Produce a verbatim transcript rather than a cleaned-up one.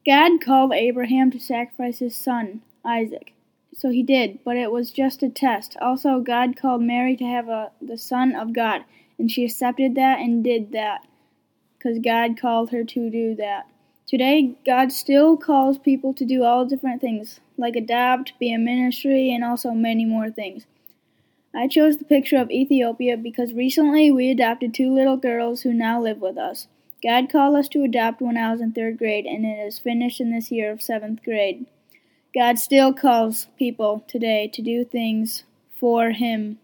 God called Abraham to sacrifice his son, Isaac. So he did, but it was just a test. Also, God called Mary to have a, the Son of God, and she accepted that and did that, because God called her to do that. Today, God still calls people to do all different things, like adopt, be in ministry, and also many more things. I chose the picture of Ethiopia because recently we adopted two little girls who now live with us. God called us to adopt when I was in third grade, and it is finished in this year of seventh grade. God still calls people today to do things for Him.